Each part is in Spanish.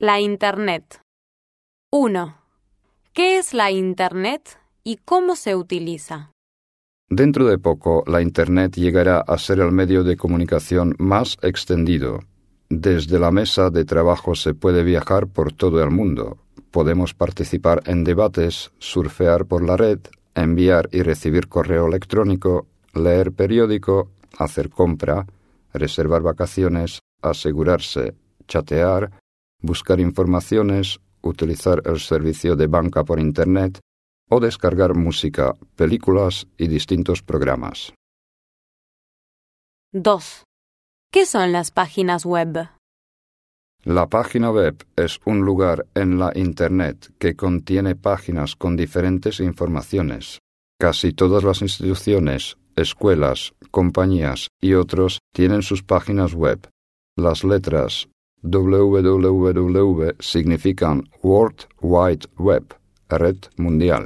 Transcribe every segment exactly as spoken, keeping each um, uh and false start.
La Internet. uno. ¿Qué es la Internet y cómo se utiliza? Dentro de poco, la Internet llegará a ser el medio de comunicación más extendido. Desde la mesa de trabajo se puede viajar por todo el mundo. Podemos participar en debates, surfear por la red, enviar y recibir correo electrónico, leer periódico, hacer compra, reservar vacaciones, asegurarse, chatear, buscar informaciones, utilizar el servicio de banca por Internet o descargar música, películas y distintos programas. dos. ¿Qué son las páginas web? La página web es un lugar en la Internet que contiene páginas con diferentes informaciones. Casi todas las instituciones, escuelas, compañías y otros tienen sus páginas web. Las letras doble u doble u doble u significan World Wide Web, red mundial.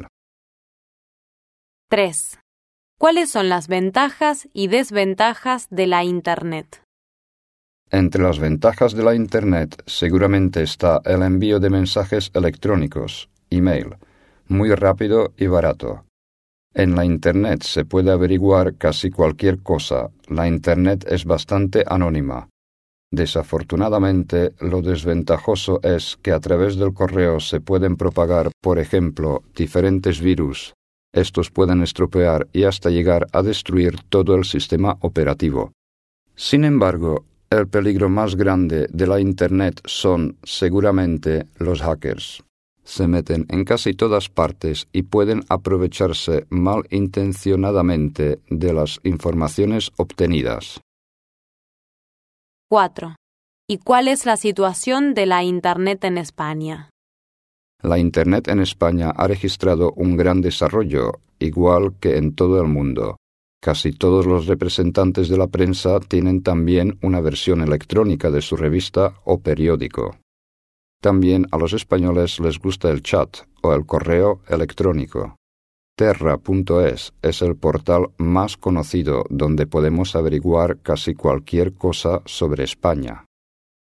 tres. ¿Cuáles son las ventajas y desventajas de la Internet? Entre las ventajas de la Internet seguramente está el envío de mensajes electrónicos, email, muy rápido y barato. En la Internet se puede averiguar casi cualquier cosa. La Internet es bastante anónima. Desafortunadamente, lo desventajoso es que a través del correo se pueden propagar, por ejemplo, diferentes virus. Estos pueden estropear y hasta llegar a destruir todo el sistema operativo. Sin embargo, el peligro más grande de la Internet son, seguramente, los hackers. Se meten en casi todas partes y pueden aprovecharse malintencionadamente de las informaciones obtenidas. cuatro. ¿Y cuál es la situación de la Internet en España? La Internet en España ha registrado un gran desarrollo, igual que en todo el mundo. Casi todos los representantes de la prensa tienen también una versión electrónica de su revista o periódico. También a los españoles les gusta el chat o el correo electrónico. Terra punto es es el portal más conocido donde podemos averiguar casi cualquier cosa sobre España.